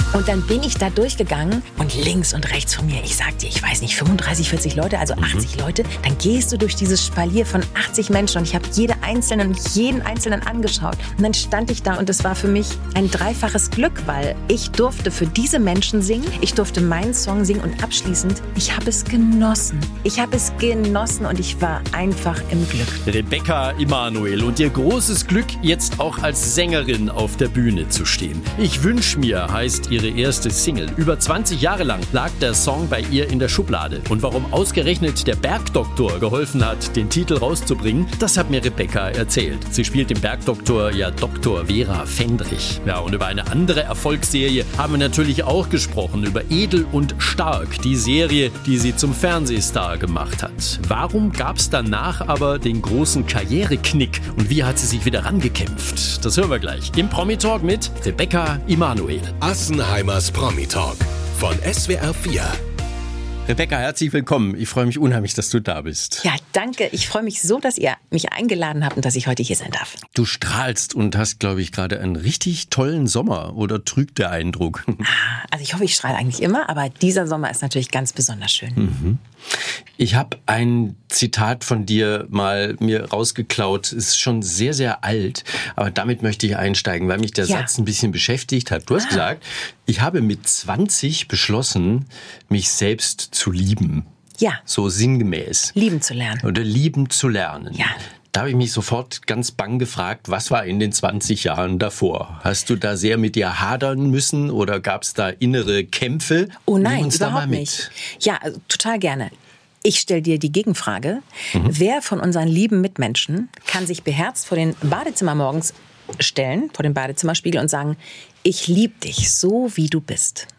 Und dann bin ich da durchgegangen und links und rechts von mir, ich sag dir, ich weiß nicht, 35, 40 Leute, also 80 Leute. Dann gehst du durch dieses Spalier von 80 Menschen und ich habe jeden Einzelnen angeschaut. Und dann stand ich da und es war für mich ein dreifaches Glück, weil ich durfte für diese Menschen singen, ich durfte meinen Song singen und abschließend, ich habe es genossen. Ich habe es genossen und ich war einfach im Glück. Rebecca Emanuel und ihr großes Glück, jetzt auch als Sängerin auf der Bühne zu stehen. Ich wünsch mir, heißt ihre erste Single. Über 20 Jahre lang lag der Song bei ihr in der Schublade. Und warum ausgerechnet der Bergdoktor geholfen hat, den Titel rauszubringen, das hat mir Rebecca erzählt. Sie spielt den Bergdoktor ja Dr. Vera Fendrich. Ja, und über eine andere Erfolgsserie haben wir natürlich auch gesprochen, über Edel und Stark, die Serie, die sie zum Fernsehstar gemacht hat. Warum gab es danach aber den großen Karriereknick und wie hat sie sich wieder rangekämpft? Das hören wir gleich im Promi-Talk mit Rebecca Emanuel. Assenheimers Promi-Talk von SWR 4. Rebecca, herzlich willkommen. Ich freue mich unheimlich, dass du da bist. Ja, danke. Ich freue mich so, dass ihr mich eingeladen habt und dass ich heute hier sein darf. Du strahlst und hast, glaube ich, gerade einen richtig tollen Sommer. Oder trügt der Eindruck? Also ich hoffe, ich strahle eigentlich immer, aber dieser Sommer ist natürlich ganz besonders schön. Ich habe ein Zitat von dir mal mir rausgeklaut. Ist schon sehr, sehr alt. Aber damit möchte ich einsteigen, weil mich der Satz ein bisschen beschäftigt hat. Du hast gesagt, ich habe mit 20 beschlossen, mich selbst zu lieben. Ja. So sinngemäß. Lieben zu lernen. Oder lieben zu lernen. Ja. Da habe ich mich sofort ganz bang gefragt, was war in den 20 Jahren davor? Hast du da sehr mit dir hadern müssen oder gab es da innere Kämpfe? Oh nein, Nimm uns überhaupt da mal mit. nicht. Ja, also, total gerne. Ich stelle dir die Gegenfrage. Wer von unseren lieben Mitmenschen kann sich beherzt vor den Badezimmer morgens stellen, vor dem Badezimmerspiegel und sagen, ich liebe dich so, wie du bist?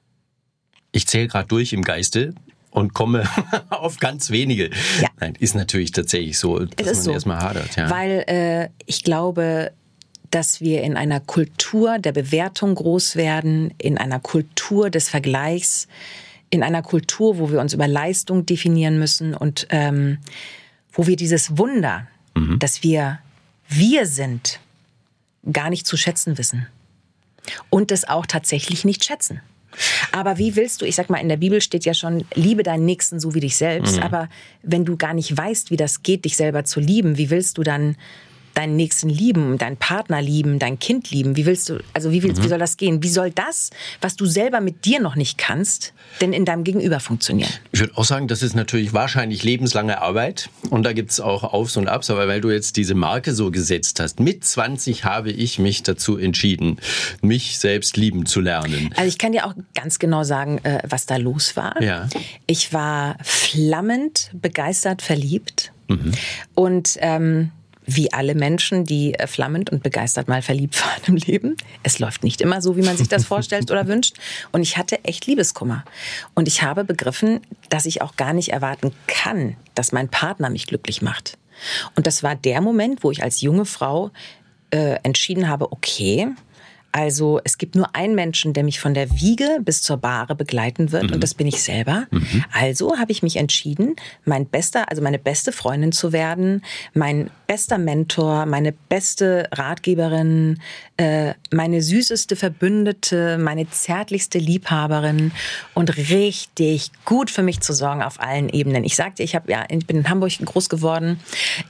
Ich zähle gerade durch im Geiste und komme auf ganz wenige. Ja. Nein, ist natürlich tatsächlich so, dass man erstmal hadert. Ja. Weil ich glaube, dass wir in einer Kultur der Bewertung groß werden, in einer Kultur des Vergleichs, in einer Kultur, wo wir uns über Leistung definieren müssen und wo wir dieses Wunder, dass wir sind, gar nicht zu schätzen wissen. Und es auch tatsächlich nicht schätzen. Aber wie willst du, ich sag mal, in der Bibel steht ja schon, liebe deinen Nächsten so wie dich selbst. Aber wenn du gar nicht weißt, wie das geht, dich selber zu lieben, wie willst du dann deinen Nächsten lieben, deinen Partner lieben, dein Kind lieben? Wie willst du, also wie soll das gehen? Wie soll das, was du selber mit dir noch nicht kannst, denn in deinem Gegenüber funktionieren? Ich würde auch sagen, das ist natürlich wahrscheinlich lebenslange Arbeit und da gibt es auch Aufs und Abs, aber weil du jetzt diese Marke so gesetzt hast, mit 20 habe ich mich dazu entschieden, mich selbst lieben zu lernen. Also ich kann dir auch ganz genau sagen, was da los war. Ja. Ich war flammend begeistert, verliebt und wie alle Menschen, die flammend und begeistert mal verliebt waren im Leben. Es läuft nicht immer so, wie man sich das vorstellt oder wünscht. Und ich hatte echt Liebeskummer. Und ich habe begriffen, dass ich auch gar nicht erwarten kann, dass mein Partner mich glücklich macht. Und das war der Moment, wo ich als junge Frau entschieden habe, okay, also es gibt nur einen Menschen, der mich von der Wiege bis zur Bahre begleiten wird und das bin ich selber. Also habe ich mich entschieden, meine beste Freundin zu werden, mein bester Mentor, meine beste Ratgeberin, meine süßeste Verbündete, meine zärtlichste Liebhaberin und richtig gut für mich zu sorgen auf allen Ebenen. Ich sagte, ich bin in Hamburg groß geworden.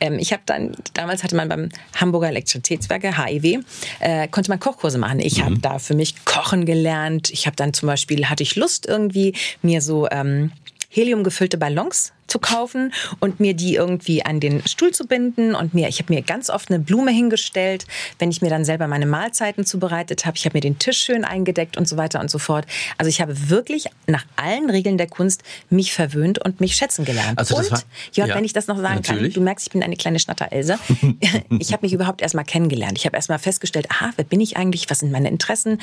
Damals hatte man beim Hamburger Elektrizitätswerke, HEW, konnte man Kochkurse machen. Ich habe da für mich kochen gelernt. Ich habe dann zum Beispiel, hatte ich Lust irgendwie, mir so heliumgefüllte Ballons zu kaufen und mir die irgendwie an den Stuhl zu binden und ich habe mir ganz oft eine Blume hingestellt, wenn ich mir dann selber meine Mahlzeiten zubereitet habe. Ich habe mir den Tisch schön eingedeckt und so weiter und so fort. Also ich habe wirklich nach allen Regeln der Kunst mich verwöhnt und mich schätzen gelernt. Also das und Jörg, wenn ich das noch sagen kann, du merkst, ich bin eine kleine Schnatter-Else. Ich habe mich überhaupt erstmal kennengelernt. Ich habe erstmal festgestellt, wer bin ich eigentlich? Was sind meine Interessen?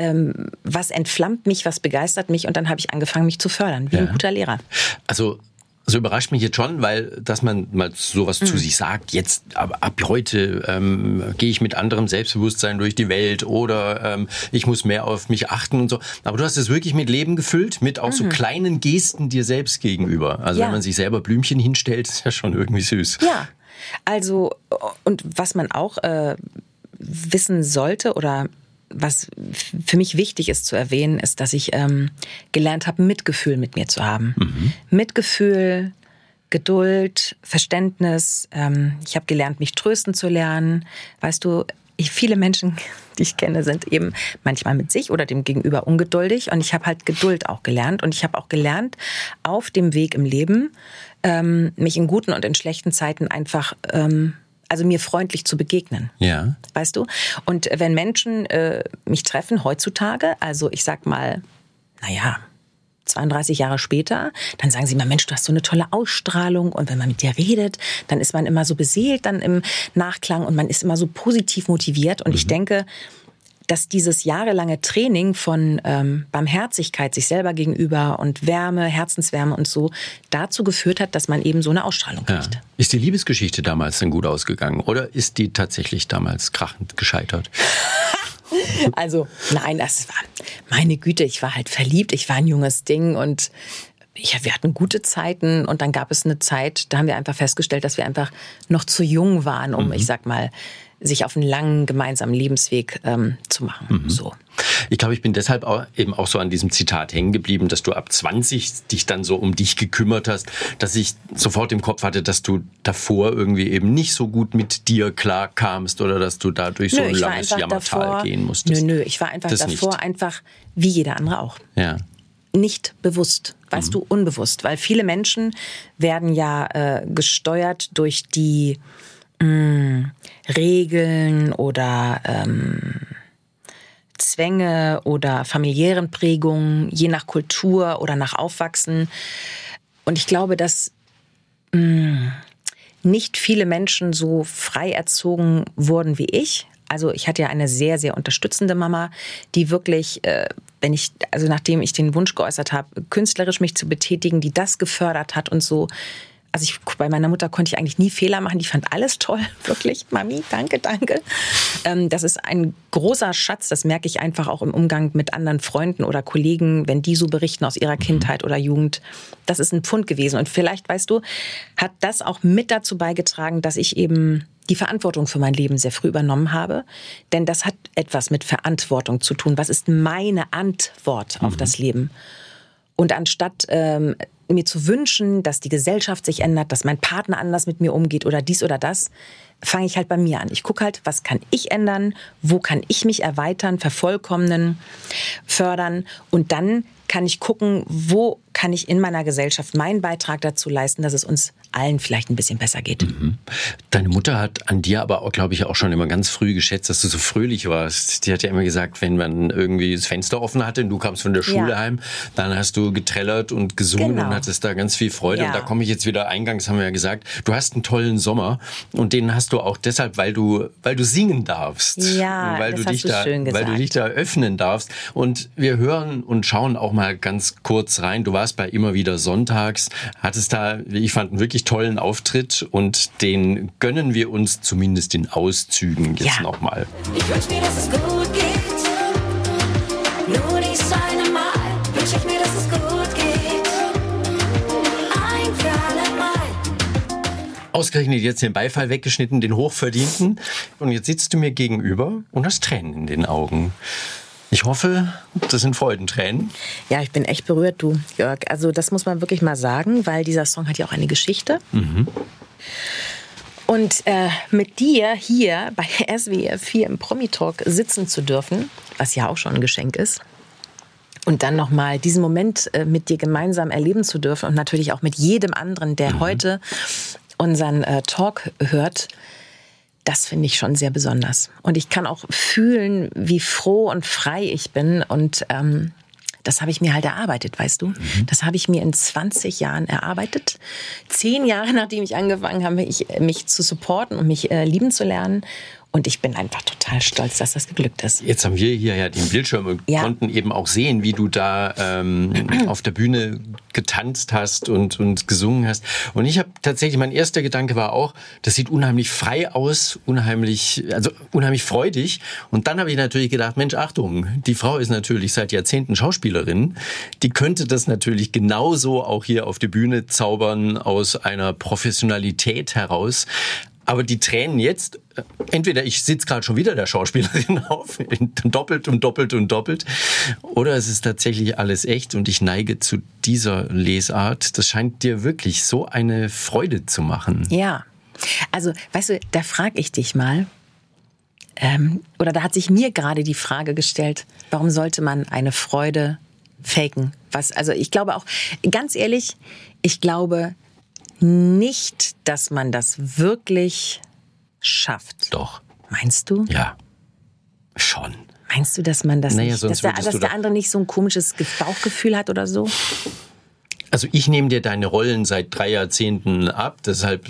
Was entflammt mich? Was begeistert mich? Und dann habe ich angefangen, mich zu fördern, wie ein guter Lehrer. Also überrascht mich jetzt schon, weil, dass man mal sowas zu sich sagt, jetzt ab heute gehe ich mit anderem Selbstbewusstsein durch die Welt oder ich muss mehr auf mich achten und so. Aber du hast es wirklich mit Leben gefüllt, mit auch so kleinen Gesten dir selbst gegenüber. Also wenn man sich selber Blümchen hinstellt, ist ja schon irgendwie süß. Ja, also und was man auch wissen sollte oder was für mich wichtig ist zu erwähnen, ist, dass ich gelernt habe, Mitgefühl mit mir zu haben. Mitgefühl, Geduld, Verständnis. Ich habe gelernt, mich trösten zu lernen. Weißt du, viele Menschen, die ich kenne, sind eben manchmal mit sich oder dem Gegenüber ungeduldig. Und ich habe halt Geduld auch gelernt. Und ich habe auch gelernt, auf dem Weg im Leben, mich in guten und in schlechten Zeiten einfach, also mir freundlich zu begegnen. Ja. Weißt du? Und wenn Menschen mich treffen heutzutage, also ich sag mal, 32 Jahre später, dann sagen sie immer, Mensch, du hast so eine tolle Ausstrahlung und wenn man mit dir redet, dann ist man immer so beseelt dann im Nachklang und man ist immer so positiv motiviert und ich denke, dass dieses jahrelange Training von Barmherzigkeit sich selber gegenüber und Wärme, Herzenswärme und so dazu geführt hat, dass man eben so eine Ausstrahlung kriegt. Ja. Ist die Liebesgeschichte damals denn gut ausgegangen oder ist die tatsächlich damals krachend gescheitert? Also, nein, das war, meine Güte, ich war halt verliebt, ich war ein junges Ding und wir hatten gute Zeiten und dann gab es eine Zeit, da haben wir einfach festgestellt, dass wir einfach noch zu jung waren, um, ich sag mal, sich auf einen langen gemeinsamen Lebensweg zu machen. So. Ich glaube, ich bin deshalb auch so an diesem Zitat hängen geblieben, dass du ab 20 dich dann so um dich gekümmert hast, dass ich sofort im Kopf hatte, dass du davor irgendwie eben nicht so gut mit dir klar kamst oder dass du dadurch so ein langes Jammertal gehen musstest. Ich war einfach davor einfach wie jeder andere auch. Ja. Nicht bewusst, weißt du, unbewusst. Weil viele Menschen werden ja gesteuert durch die Regeln oder Zwänge oder familiären Prägungen, je nach Kultur oder nach Aufwachsen. Und ich glaube, dass nicht viele Menschen so frei erzogen wurden wie ich. Also ich hatte ja eine sehr, sehr unterstützende Mama, die wirklich, nachdem ich den Wunsch geäußert habe, künstlerisch mich zu betätigen, die das gefördert hat und so. Also bei meiner Mutter konnte ich eigentlich nie Fehler machen. Die fand alles toll, wirklich. Mami, danke. Das ist ein großer Schatz. Das merke ich einfach auch im Umgang mit anderen Freunden oder Kollegen, wenn die so berichten aus ihrer Kindheit oder Jugend. Das ist ein Pfund gewesen. Und vielleicht, weißt du, hat das auch mit dazu beigetragen, dass ich eben die Verantwortung für mein Leben sehr früh übernommen habe. Denn das hat etwas mit Verantwortung zu tun. Was ist meine Antwort auf das Leben? Und anstatt mir zu wünschen, dass die Gesellschaft sich ändert, dass mein Partner anders mit mir umgeht oder dies oder das, fange ich halt bei mir an. Ich gucke halt, was kann ich ändern, wo kann ich mich erweitern, vervollkommnen, fördern und dann kann ich gucken, wo kann ich in meiner Gesellschaft meinen Beitrag dazu leisten, dass es uns allen vielleicht ein bisschen besser geht. Deine Mutter hat an dir aber auch, glaube ich, auch schon immer ganz früh geschätzt, dass du so fröhlich warst. Die hat ja immer gesagt, wenn man irgendwie das Fenster offen hatte und du kamst von der Schule heim, dann hast du getrellert und gesungen und hattest da ganz viel Freude. Ja. Und da komme ich jetzt wieder, eingangs haben wir ja gesagt, du hast einen tollen Sommer und den hast du auch deshalb, weil du singen darfst. Ja, weil das du hast du schön gesagt. Weil du dich da öffnen darfst. Und wir hören und schauen auch mal ganz kurz rein. Du warst bei Immer wieder sonntags, hattest da, wie ich fand, einen wirklich tollen Auftritt und den gönnen wir uns zumindest in Auszügen jetzt nochmal. Ich wünsch mir, dass es gut geht. Nur dies eine Mal wünsch ich mir, dass es gut geht. Ein für alle Mal. Ausgerechnet jetzt den Beifall weggeschnitten, den hochverdienten. Und jetzt sitzt du mir gegenüber und hast Tränen in den Augen. Ich hoffe, das sind Freudentränen. Ja, ich bin echt berührt, du, Jörg. Also das muss man wirklich mal sagen, weil dieser Song hat ja auch eine Geschichte. Und mit dir hier bei SWR 4 im Promi-Talk sitzen zu dürfen, was ja auch schon ein Geschenk ist, und dann nochmal diesen Moment mit dir gemeinsam erleben zu dürfen und natürlich auch mit jedem anderen, der heute unseren Talk hört, das finde ich schon sehr besonders. Und ich kann auch fühlen, wie froh und frei ich bin. Und das habe ich mir halt erarbeitet, weißt du? Das habe ich mir in 20 Jahren erarbeitet. 10 Jahre, nachdem ich angefangen habe, mich zu supporten und mich lieben zu lernen. Und ich bin einfach total stolz, dass das geglückt ist. Jetzt haben wir hier ja den Bildschirm und konnten eben auch sehen, wie du da auf der Bühne getanzt hast und gesungen hast. Und ich habe tatsächlich, mein erster Gedanke war auch, das sieht unheimlich frei aus, unheimlich freudig. Und dann habe ich natürlich gedacht, Mensch, Achtung, die Frau ist natürlich seit Jahrzehnten Schauspielerin. Die könnte das natürlich genauso auch hier auf die Bühne zaubern aus einer Professionalität heraus. Aber die Tränen jetzt, entweder ich sitze gerade schon wieder der Schauspielerin auf, doppelt und doppelt und doppelt, oder es ist tatsächlich alles echt und ich neige zu dieser Lesart. Das scheint dir wirklich so eine Freude zu machen. Ja, also weißt du, da frage ich dich mal, oder da hat sich mir gerade die Frage gestellt, warum sollte man eine Freude faken? Also ich glaube auch, ganz ehrlich, ich glaube nicht, dass man das wirklich schafft. Doch. Meinst du? Ja, schon. Meinst du, dass man das nicht, sonst dass der andere nicht so ein komisches Bauchgefühl hat oder so? Also ich nehme dir deine Rollen seit 3 Jahrzehnten ab, deshalb,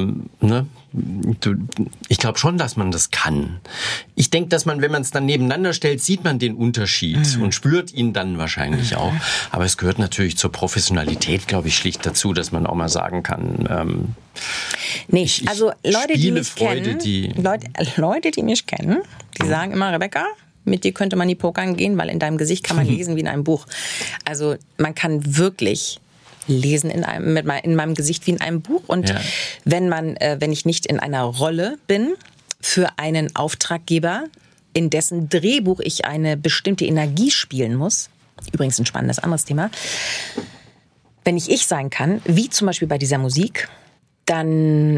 ich glaube schon, dass man das kann. Ich denke, dass man, wenn man es dann nebeneinander stellt, sieht man den Unterschied und spürt ihn dann wahrscheinlich auch. Aber es gehört natürlich zur Professionalität, glaube ich, schlicht dazu, dass man auch mal sagen kann, also Leute, die mich Freude, kennen, Leute, die mich kennen, die sagen immer, Rebecca, mit dir könnte man nie pokern gehen, weil in deinem Gesicht kann man lesen wie in einem Buch. Also man kann wirklich lesen in meinem Gesicht wie in einem Buch. Und wenn ich nicht in einer Rolle bin für einen Auftraggeber, in dessen Drehbuch ich eine bestimmte Energie spielen muss, übrigens ein spannendes anderes Thema, wenn ich sein kann, wie zum Beispiel bei dieser Musik, dann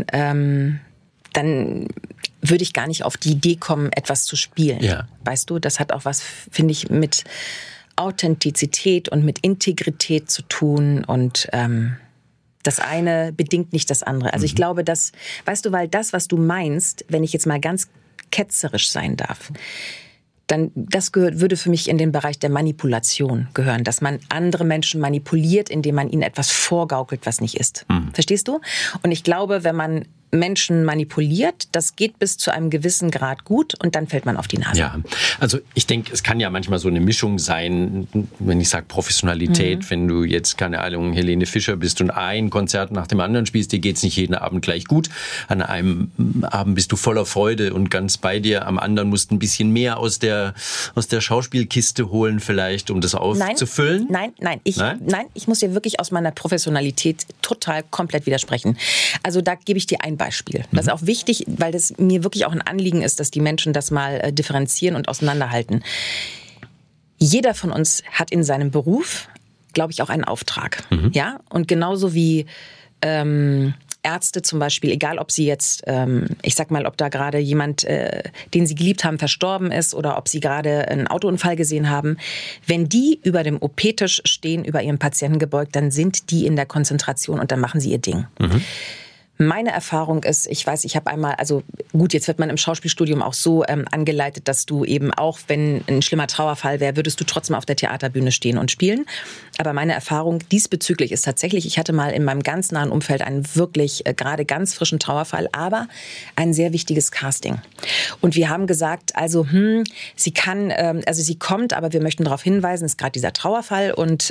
würde ich gar nicht auf die Idee kommen, etwas zu spielen. Ja. Weißt du, das hat auch was, finde ich, mit Authentizität und mit Integrität zu tun und das eine bedingt nicht das andere. Also ich glaube, dass, weißt du, weil das, was du meinst, wenn ich jetzt mal ganz ketzerisch sein darf, dann würde für mich in den Bereich der Manipulation gehören, dass man andere Menschen manipuliert, indem man ihnen etwas vorgaukelt, was nicht ist. Verstehst du? Und ich glaube, wenn man Menschen manipuliert, das geht bis zu einem gewissen Grad gut und dann fällt man auf die Nase. Ja, also ich denke, es kann ja manchmal so eine Mischung sein, wenn ich sage Professionalität, wenn du jetzt, keine Ahnung, Helene Fischer bist und ein Konzert nach dem anderen spielst, dir geht's nicht jeden Abend gleich gut. An einem Abend bist du voller Freude und ganz bei dir, am anderen musst du ein bisschen mehr aus der Schauspielkiste holen vielleicht, um das aufzufüllen. Nein, ich muss dir wirklich aus meiner Professionalität total komplett widersprechen. Also da gebe ich dir ein Beispiel. Das ist auch wichtig, weil das mir wirklich auch ein Anliegen ist, dass die Menschen das mal differenzieren und auseinanderhalten. Jeder von uns hat in seinem Beruf, glaube ich, auch einen Auftrag. Ja? Und genauso wie Ärzte zum Beispiel, egal ob sie jetzt, ich sag mal, ob da gerade jemand, den sie geliebt haben, verstorben ist oder ob sie gerade einen Autounfall gesehen haben, wenn die über dem OP-Tisch stehen, über ihren Patienten gebeugt, dann sind die in der Konzentration und dann machen sie ihr Ding. Meine Erfahrung ist, ich weiß, ich habe einmal, also gut, jetzt wird man im Schauspielstudium auch so angeleitet, dass du eben auch, wenn ein schlimmer Trauerfall wäre, würdest du trotzdem auf der Theaterbühne stehen und spielen. Aber meine Erfahrung diesbezüglich ist tatsächlich, ich hatte mal in meinem ganz nahen Umfeld einen wirklich gerade ganz frischen Trauerfall, aber ein sehr wichtiges Casting. Und wir haben gesagt, also sie kommt, aber wir möchten darauf hinweisen, es ist gerade dieser Trauerfall und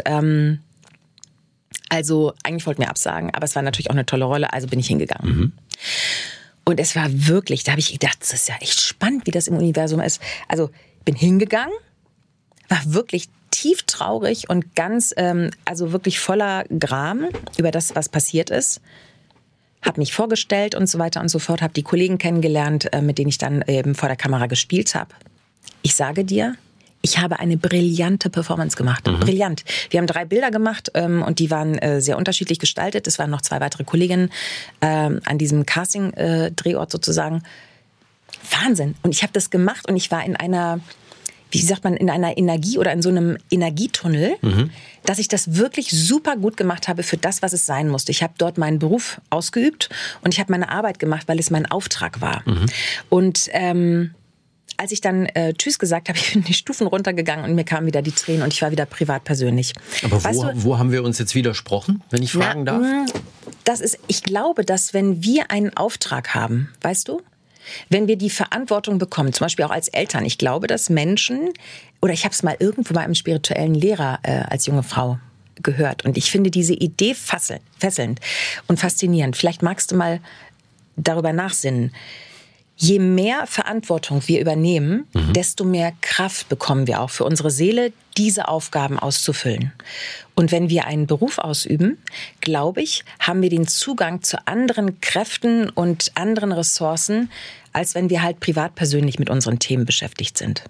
also eigentlich wollten wir absagen, aber es war natürlich auch eine tolle Rolle, also bin ich hingegangen. Und es war wirklich, da habe ich gedacht, das ist ja echt spannend, wie das im Universum ist. Also bin hingegangen, war wirklich tief traurig und ganz, also wirklich voller Gram über das, was passiert ist. Habe mich vorgestellt und so weiter und so fort, habe die Kollegen kennengelernt, mit denen ich dann eben vor der Kamera gespielt habe. Ich sage dir, ich habe eine brillante Performance gemacht. Brillant. Wir haben 3 Bilder gemacht und die waren sehr unterschiedlich gestaltet. Es waren noch 2 weitere Kolleginnen an diesem Casting-Drehort sozusagen. Wahnsinn. Und ich habe das gemacht und ich war in einer, wie sagt man, in einer Energie oder in so einem Energietunnel, dass ich das wirklich super gut gemacht habe für das, was es sein musste. Ich habe dort meinen Beruf ausgeübt und ich habe meine Arbeit gemacht, weil es mein Auftrag war. Und als ich dann Tschüss gesagt habe, ich bin die Stufen runtergegangen und mir kamen wieder die Tränen und ich war wieder privat persönlich. Aber wo haben wir uns jetzt widersprochen, wenn ich fragen darf? Ich glaube, dass wenn wir einen Auftrag haben, weißt du, wenn wir die Verantwortung bekommen, zum Beispiel auch als Eltern, ich glaube, dass Menschen, oder ich habe es mal irgendwo bei einem spirituellen Lehrer als junge Frau gehört und ich finde diese Idee fesselnd und faszinierend. Vielleicht magst du mal darüber nachsinnen. Je mehr Verantwortung wir übernehmen, desto mehr Kraft bekommen wir auch für unsere Seele, diese Aufgaben auszufüllen. Und wenn wir einen Beruf ausüben, glaube ich, haben wir den Zugang zu anderen Kräften und anderen Ressourcen, als wenn wir halt privat persönlich mit unseren Themen beschäftigt sind.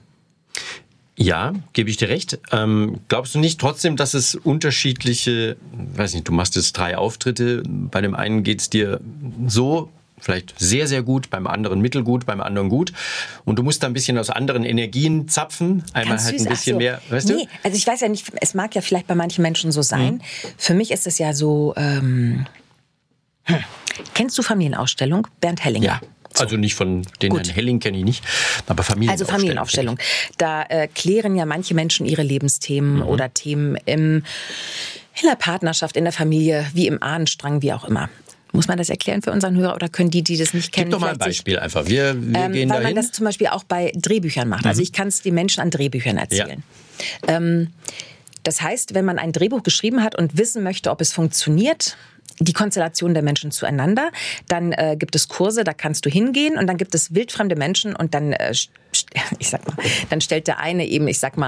Ja, gebe ich dir recht. Glaubst du nicht trotzdem, dass es unterschiedliche, weiß nicht, du machst jetzt 3 Auftritte, bei dem einen geht's dir so, vielleicht sehr, sehr gut, beim anderen mittelgut, beim anderen gut. Und du musst da ein bisschen aus anderen Energien zapfen. Einmal Ganz halt süß. ein bisschen Ach so. mehr, weißt du? Nee, also ich weiß ja nicht, es mag ja vielleicht bei manchen Menschen so sein. Für mich ist es ja so, kennst du Familienausstellung? Bernd Hellinger. Ja. Also nicht von den Gut. Herrn Helling kenne ich nicht, aber Familienaufstellung. Also Familienaufstellung. Da klären ja manche Menschen ihre Lebensthemen oder Themen in der Partnerschaft, in der Familie, wie im Ahnenstrang, wie auch immer. Muss man das erklären für unseren Hörer oder können die das nicht kennen? Gib doch mal ein Beispiel einfach. Wir gehen dahin. Weil man das zum Beispiel auch bei Drehbüchern macht. Also ich kann es den Menschen an Drehbüchern erzählen. Das heißt, wenn man ein Drehbuch geschrieben hat und wissen möchte, ob es funktioniert, die Konstellation der Menschen zueinander, dann gibt es Kurse, da kannst du hingehen und dann gibt es wildfremde Menschen und dann, dann stellt der eine eben,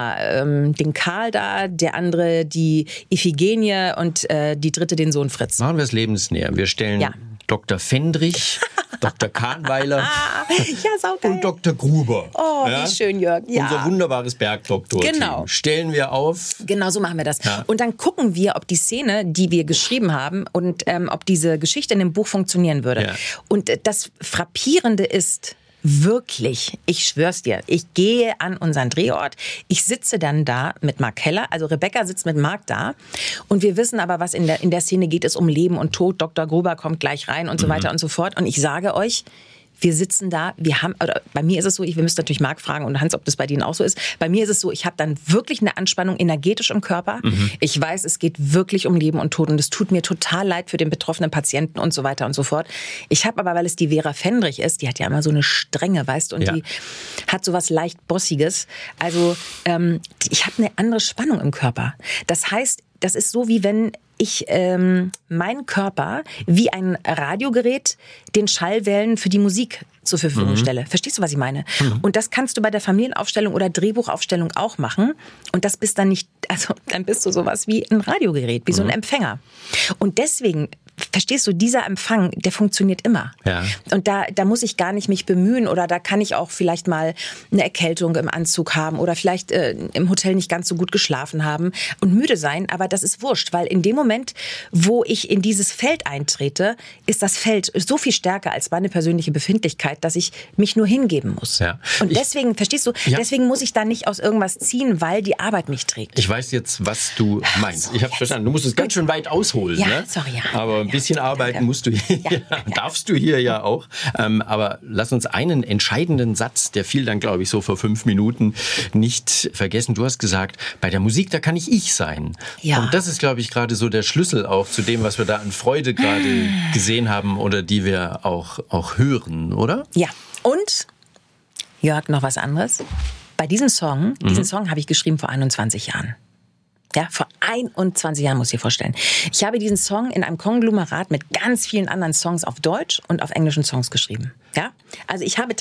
den Karl dar, der andere die Iphigenie und die dritte den Sohn Fritz. Machen wir es lebensnäher. Wir stellen Dr. Fendrich, Dr. Kahnweiler Ja, saugeil. und Dr. Gruber. Oh, wie schön, Jörg. Ja. Unser wunderbares Bergdoktor-Team. Genau. Stellen wir auf. Genau, so machen wir das. Ja. Und dann gucken wir, ob die Szene, die wir geschrieben haben und ob diese Geschichte in dem Buch funktionieren würde. Ja. Und das Frappierende ist wirklich, ich schwör's dir, ich gehe an unseren Drehort, ich sitze dann da mit Mark Keller, also Rebecca sitzt mit Mark da und wir wissen aber, was in der Szene geht, es um Leben und Tod, Dr. Gruber kommt gleich rein und so weiter und so fort und ich sage euch, wir sitzen da, oder bei mir ist es so, wir müssen natürlich Marc fragen und Hans, ob das bei denen auch so ist. Bei mir ist es so, ich habe dann wirklich eine Anspannung energetisch im Körper. Ich weiß, es geht wirklich um Leben und Tod und es tut mir total leid für den betroffenen Patienten und so weiter und so fort. Ich habe aber, weil es die Vera Fendrich ist, die hat ja immer so eine Strenge, weißt du, und die hat so was leicht Bossiges. Also ich habe eine andere Spannung im Körper. Das heißt, das ist so, wie wenn ich meinen Körper wie ein Radiogerät den Schallwellen für die Musik zur Verfügung stelle. Verstehst du, was ich meine? Und das kannst du bei der Familienaufstellung oder Drehbuchaufstellung auch machen. Und das bist dann nicht, also dann bist du sowas wie ein Radiogerät, wie so ein Empfänger. Und deswegen, verstehst du, dieser Empfang, der funktioniert immer. Ja. Und da muss ich gar nicht mich bemühen oder da kann ich auch vielleicht mal eine Erkältung im Anzug haben oder vielleicht im Hotel nicht ganz so gut geschlafen haben und müde sein, aber das ist wurscht, weil in dem Moment, wo ich in dieses Feld eintrete, ist das Feld so viel stärker als meine persönliche Befindlichkeit, dass ich mich nur hingeben muss. Ja. Und deswegen, verstehst du, deswegen muss ich da nicht aus irgendwas ziehen, weil die Arbeit mich trägt. Ich weiß jetzt, was du meinst. Ich habe verstanden. Du musst es ganz schön weit ausholen. Ja, ne? sorry, ja. Aber ein bisschen arbeiten musst du hier, darfst du hier ja auch. Aber lass uns einen entscheidenden Satz, der fiel dann, glaube ich, so vor 5 Minuten, nicht vergessen. Du hast gesagt, bei der Musik, da kann ich sein. Ja. Und das ist, glaube ich, gerade so der Schlüssel auch zu dem, was wir da an Freude gerade gesehen haben oder die wir auch hören, oder? Ja, und Jörg, noch was anderes. Bei diesem Song, diesen Song habe ich geschrieben vor 21 Jahren. Ja, vor 21 Jahren, muss ich dir vorstellen. Ich habe diesen Song in einem Konglomerat mit ganz vielen anderen Songs auf Deutsch und auf englischen Songs geschrieben. Ja, also ich habe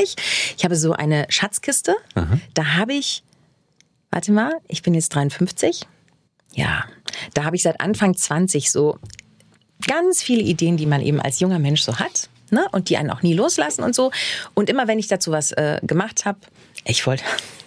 so eine Schatzkiste. Da habe ich, warte mal, ich bin jetzt 53. Ja, da habe ich seit Anfang 20 so ganz viele Ideen, die man eben als junger Mensch so hat. Ne? Und die einen auch nie loslassen und so. Und immer wenn ich dazu was gemacht habe, ich wollte...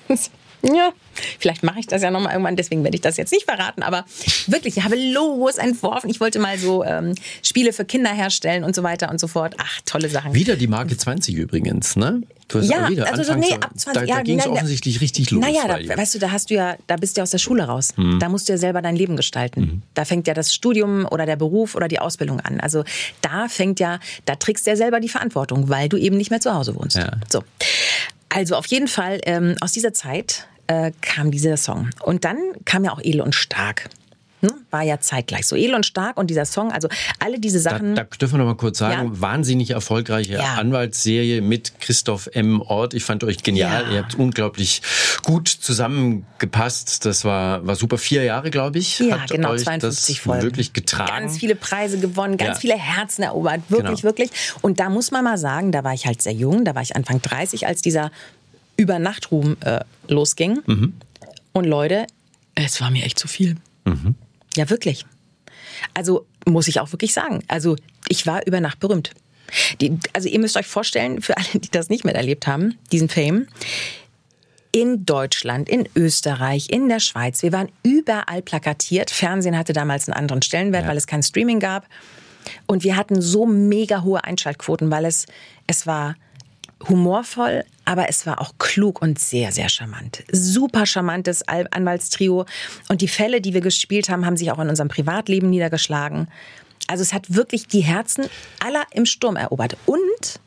Ja, vielleicht mache ich das ja nochmal irgendwann, deswegen werde ich das jetzt nicht verraten, aber wirklich, ich habe Logos entworfen. Ich wollte mal so Spiele für Kinder herstellen und so weiter und so fort. Ach, tolle Sachen. Wieder die Marke 20 übrigens, ne? Du hast Ja, wieder also Anfangs, ab 20. Da ging es offensichtlich richtig los. Naja, bei dir. weißt du, da bist du aus der Schule raus. Da musst du ja selber dein Leben gestalten. Da fängt ja das Studium oder der Beruf oder die Ausbildung an. Also da trägst du ja selber die Verantwortung, weil du eben nicht mehr zu Hause wohnst. Ja. So. Also auf jeden Fall, aus dieser Zeit kam dieser Song. Und dann kam ja auch Edel und Stark. war ja zeitgleich. So Edel und Stark und dieser Song, also alle diese Sachen. Da dürfen wir noch mal kurz sagen, wahnsinnig erfolgreiche Anwaltsserie mit Christoph M. Ort. Ich fand euch genial. Ja. Ihr habt unglaublich gut zusammengepasst. Das war super. 4 Jahre, glaube ich. Ja, hat genau, euch 52 das Folgen. wirklich getragen. Ganz viele Preise gewonnen, ganz viele Herzen erobert. Wirklich, wirklich. Und da muss man mal sagen, da war ich halt sehr jung, da war ich Anfang 30, als dieser Übernachtruhm losging. Und Leute, es war mir echt zu viel. Ja, wirklich. Also muss ich auch wirklich sagen. Also ich war über Nacht berühmt. Also ihr müsst euch vorstellen, für alle, die das nicht miterlebt haben, diesen Fame, in Deutschland, in Österreich, in der Schweiz, wir waren überall plakatiert. Fernsehen hatte damals einen anderen Stellenwert, weil es kein Streaming gab. Und wir hatten so mega hohe Einschaltquoten, weil es war humorvoll, aber es war auch klug und sehr, sehr charmant. Super charmantes Anwaltstrio. Und die Fälle, die wir gespielt haben, haben sich auch in unserem Privatleben niedergeschlagen. Also es hat wirklich die Herzen aller im Sturm erobert. Und,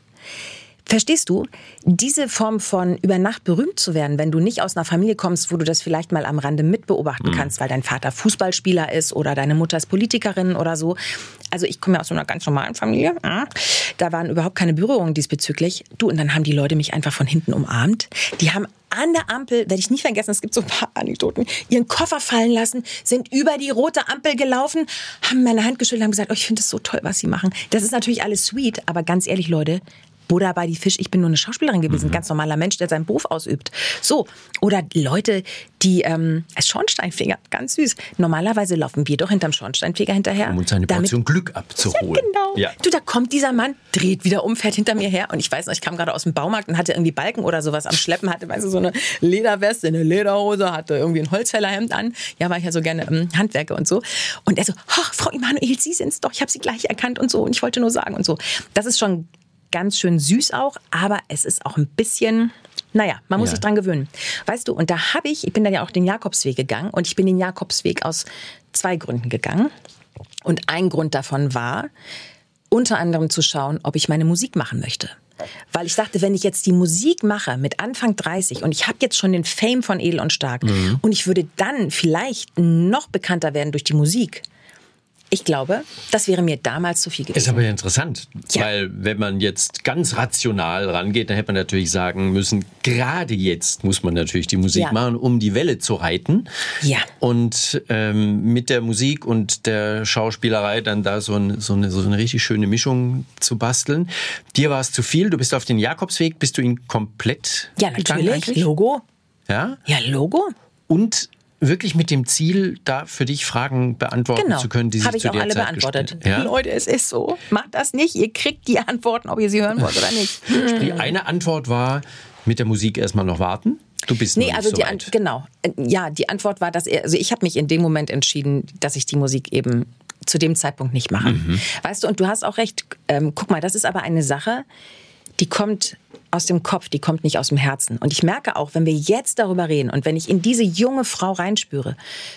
verstehst du, diese Form von über Nacht berühmt zu werden, wenn du nicht aus einer Familie kommst, wo du das vielleicht mal am Rande mitbeobachten kannst, weil dein Vater Fußballspieler ist oder deine Mutter ist Politikerin oder so. Also ich komme ja aus so einer ganz normalen Familie. Da waren überhaupt keine Berührungen diesbezüglich. Und dann haben die Leute mich einfach von hinten umarmt. Die haben an der Ampel, werde ich nicht vergessen, es gibt so ein paar Anekdoten, ihren Koffer fallen lassen, sind über die rote Ampel gelaufen, haben meine Hand geschüttelt und haben gesagt, oh, ich finde es so toll, was sie machen. Das ist natürlich alles sweet, aber ganz ehrlich, Leute, Buddha bei die Fisch, ich bin nur eine Schauspielerin gewesen, ganz normaler Mensch, der seinen Beruf ausübt. So, oder Leute, die als Schornsteinfeger, ganz süß. Normalerweise laufen wir doch hinterm Schornsteinfeger hinterher. Um uns eine Portion Glück abzuholen. Ja, genau. Ja. Du, da kommt dieser Mann, dreht wieder um, fährt hinter mir her und ich weiß noch, ich kam gerade aus dem Baumarkt und hatte irgendwie Balken oder sowas am Schleppen, hatte, weißt du, so eine Lederweste, eine Lederhose, hatte irgendwie ein Holzfällerhemd an. Ja, war ich ja so gerne Handwerker und so. Und er so, Frau Emanuel, Sie sind's doch, ich habe Sie gleich erkannt und so und ich wollte nur sagen und so. Das ist schon ganz schön süß auch, aber es ist auch ein bisschen, naja, man muss sich dran gewöhnen. Weißt du, und da ich bin dann ja auch den Jakobsweg gegangen und ich bin den Jakobsweg aus 2 Gründen gegangen. Und ein Grund davon war, unter anderem zu schauen, ob ich meine Musik machen möchte. Weil ich dachte, wenn ich jetzt die Musik mache mit Anfang 30 und ich habe jetzt schon den Fame von Edel und Stark und ich würde dann vielleicht noch bekannter werden durch die Musik, ich glaube, das wäre mir damals zu viel gewesen. Ist aber ja interessant, weil wenn man jetzt ganz rational rangeht, dann hätte man natürlich sagen müssen, gerade jetzt muss man natürlich die Musik machen, um die Welle zu reiten. Ja. Und mit der Musik und der Schauspielerei dann da so eine richtig schöne Mischung zu basteln. Dir war es zu viel, du bist auf den Jakobsweg, bist du ihn komplett gegangen eigentlich? Logo. Ja? Ja, Logo. Und wirklich mit dem Ziel, da für dich Fragen beantworten zu können, die sich zu der Zeit gestellt haben. Habe ich auch alle beantwortet. Ja? Leute, es ist so. Macht das nicht. Ihr kriegt die Antworten, ob ihr sie hören wollt oder nicht. Die eine Antwort war, mit der Musik erstmal noch warten. Du bist noch nicht so weit. Genau. Ja, die Antwort war, dass ich habe mich in dem Moment entschieden, dass ich die Musik eben zu dem Zeitpunkt nicht mache. Weißt du, und du hast auch recht. Guck mal, das ist aber eine Sache, die kommt aus dem Kopf, die kommt nicht aus dem Herzen. Und ich merke auch, wenn wir jetzt darüber reden und wenn ich in diese junge Frau reinspüre,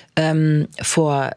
vor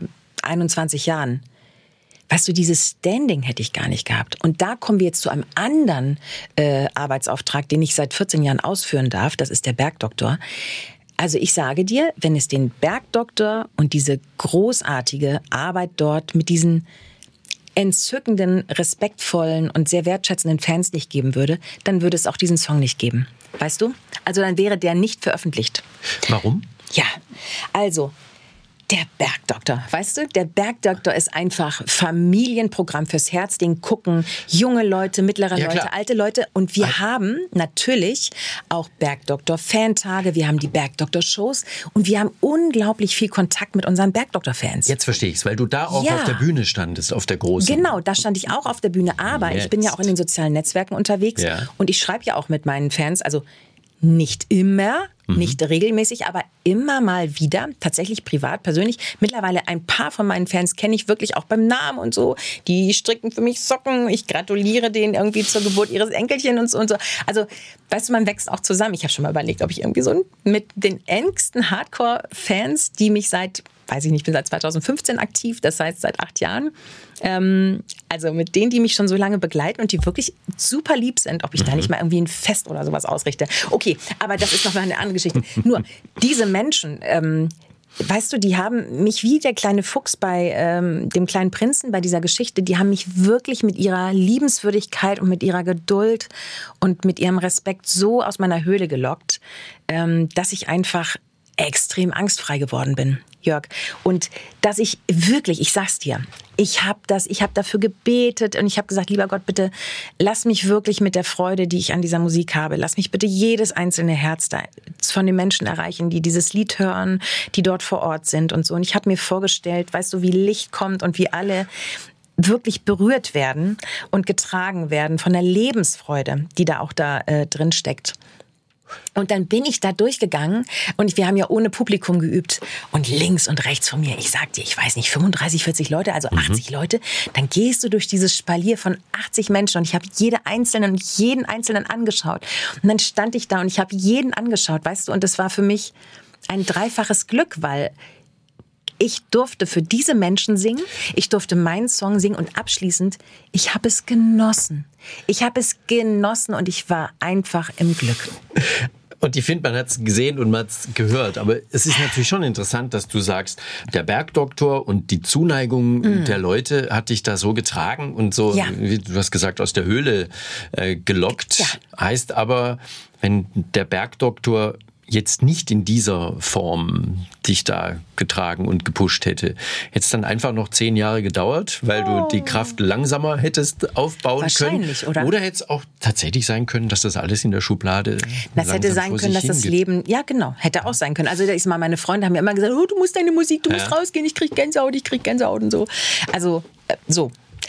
21 Jahren, weißt du, dieses Standing hätte ich gar nicht gehabt. Und da kommen wir jetzt zu einem anderen Arbeitsauftrag, den ich seit 14 Jahren ausführen darf. Das ist der Bergdoktor. Also ich sage dir, wenn es den Bergdoktor und diese großartige Arbeit dort mit diesen entzückenden, respektvollen und sehr wertschätzenden Fans nicht geben würde, dann würde es auch diesen Song nicht geben. Weißt du? Also dann wäre der nicht veröffentlicht. Warum? Ja, also der Bergdoktor, weißt du? Der Bergdoktor ist einfach Familienprogramm fürs Herz, den gucken junge Leute, mittlere Leute, alte Leute. Und wir haben natürlich auch Bergdoktor-Fantage, wir haben die Bergdoktor-Shows und wir haben unglaublich viel Kontakt mit unseren Bergdoktor-Fans. Jetzt verstehe ich es, weil du da auch auf der Bühne standest, auf der großen. Genau, da stand ich auch auf der Bühne, aber ich bin ja auch in den sozialen Netzwerken unterwegs und ich schreibe ja auch mit meinen Fans, also nicht immer, nicht regelmäßig, aber immer mal wieder, tatsächlich privat, persönlich. Mittlerweile ein paar von meinen Fans kenne ich wirklich auch beim Namen und so. Die stricken für mich Socken. Ich gratuliere denen irgendwie zur Geburt ihres Enkelchen und so und so. Also, weißt du, man wächst auch zusammen. Ich habe schon mal überlegt, ob ich irgendwie so mit den engsten Hardcore-Fans, die mich seit, weiß ich nicht, bin seit 2015 aktiv, das heißt seit 8 Jahren. Also mit denen, die mich schon so lange begleiten und die wirklich super lieb sind, ob ich da nicht mal irgendwie ein Fest oder sowas ausrichte. Okay, aber das ist noch mal eine andere Geschichte. Nur diese Menschen, weißt du, die haben mich wie der kleine Fuchs bei dem kleinen Prinzen, bei dieser Geschichte, die haben mich wirklich mit ihrer Liebenswürdigkeit und mit ihrer Geduld und mit ihrem Respekt so aus meiner Höhle gelockt, dass ich einfach extrem angstfrei geworden bin, Jörg. Und dass ich wirklich, ich sag's dir, ich habe dafür gebetet und ich habe gesagt, lieber Gott, bitte lass mich wirklich mit der Freude, die ich an dieser Musik habe, lass mich bitte jedes einzelne Herz da von den Menschen erreichen, die dieses Lied hören, die dort vor Ort sind und so. Und ich habe mir vorgestellt, weißt du, wie Licht kommt und wie alle wirklich berührt werden und getragen werden von der Lebensfreude, die da auch da drin steckt. Und dann bin ich da durchgegangen und wir haben ja ohne Publikum geübt und links und rechts von mir, ich sag dir, ich weiß nicht, 35, 40 Leute, also 80 Leute, dann gehst du durch dieses Spalier von 80 Menschen und ich habe jeden Einzelnen angeschaut. Und dann stand ich da und ich habe jeden angeschaut, weißt du, und das war für mich ein dreifaches Glück, weil ich durfte für diese Menschen singen, ich durfte meinen Song singen und abschließend, ich habe es genossen. Ich habe es genossen und ich war einfach im Glück. Und ich finde, man hat es gesehen und man hat es gehört. Aber es ist natürlich schon interessant, dass du sagst, der Bergdoktor und die Zuneigung der Leute hat dich da so getragen und so, wie du hast gesagt, aus der Höhle gelockt. Ja. Heißt aber, wenn der Bergdoktor jetzt nicht in dieser Form dich da getragen und gepusht hätte, hätte es dann einfach noch 10 Jahre gedauert, weil du die Kraft langsamer hättest aufbauen Wahrscheinlich, können. Oder hätte es auch tatsächlich sein können, dass das alles in der Schublade das hätte sein können, dass das Leben, ja genau, hätte auch sein können. Also da ist mal, meine Freunde haben mir immer gesagt, oh, du musst deine Musik, du musst rausgehen, ich krieg Gänsehaut und so. Also so.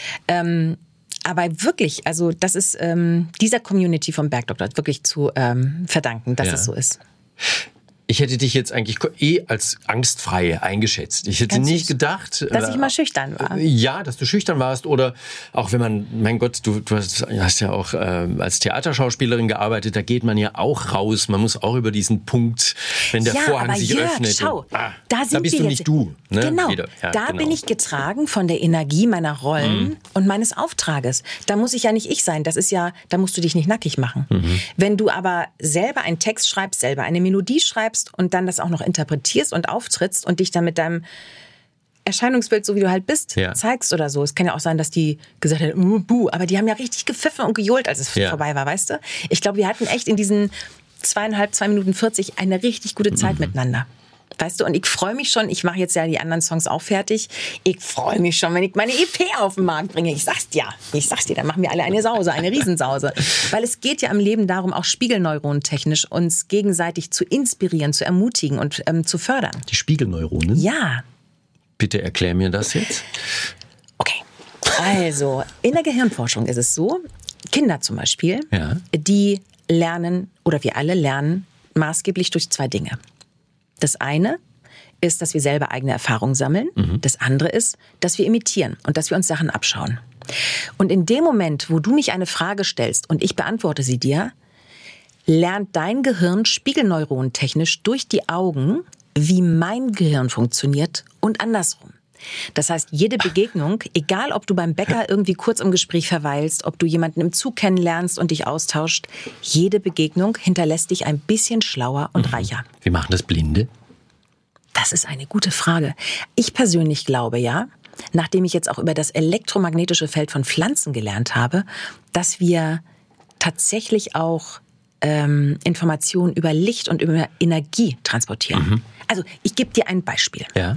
Aber wirklich, also das ist dieser Community vom Bergdoktor wirklich zu verdanken, dass es so ist. Ich hätte dich jetzt eigentlich als angstfrei eingeschätzt. Ich hätte nicht gedacht, dass ich mal schüchtern war. Ja, dass du schüchtern warst oder auch wenn man, mein Gott, du hast ja auch als Theaterschauspielerin gearbeitet, da geht man ja auch raus. Man muss auch über diesen Punkt, wenn der Vorhang sich öffnet. Schau, da bist du nicht du. Ne? Genau, bin ich getragen von der Energie meiner Rollen und meines Auftrages. Da muss ich ja nicht ich sein. Das ist ja, da musst du dich nicht nackig machen. Wenn du aber selber einen Text schreibst, selber eine Melodie schreibst, und dann das auch noch interpretierst und auftrittst und dich dann mit deinem Erscheinungsbild, so wie du halt bist, zeigst oder so. Es kann ja auch sein, dass die gesagt haben, buh, aber die haben ja richtig gepfiffen und gejohlt, als es vorbei war, weißt du? Ich glaube, wir hatten echt in diesen 2 Minuten 40 eine richtig gute Zeit miteinander. Weißt du, und ich freue mich schon, ich mache jetzt ja die anderen Songs auch fertig. Ich freue mich schon, wenn ich meine EP auf den Markt bringe. Ich sag's dir, dann machen wir alle eine Sause, eine Riesensause. Weil es geht ja im Leben darum, auch spiegelneuronentechnisch uns gegenseitig zu inspirieren, zu ermutigen und zu fördern. Die Spiegelneuronen? Ja. Bitte erklär mir das jetzt. Okay, also in der Gehirnforschung ist es so, Kinder zum Beispiel, die lernen, oder wir alle lernen, maßgeblich durch 2 Dinge. Das eine ist, dass wir selber eigene Erfahrungen sammeln. Das andere ist, dass wir imitieren und dass wir uns Sachen abschauen. Und in dem Moment, wo du mich eine Frage stellst und ich beantworte sie dir, lernt dein Gehirn spiegelneuronentechnisch durch die Augen, wie mein Gehirn funktioniert und andersrum. Das heißt, jede Begegnung, egal ob du beim Bäcker irgendwie kurz im Gespräch verweilst, ob du jemanden im Zug kennenlernst und dich austauscht, jede Begegnung hinterlässt dich ein bisschen schlauer und reicher. Wie machen das Blinde? Das ist eine gute Frage. Ich persönlich glaube nachdem ich jetzt auch über das elektromagnetische Feld von Pflanzen gelernt habe, dass wir tatsächlich auch Informationen über Licht und über Energie transportieren. Also ich gebe dir ein Beispiel. Ja.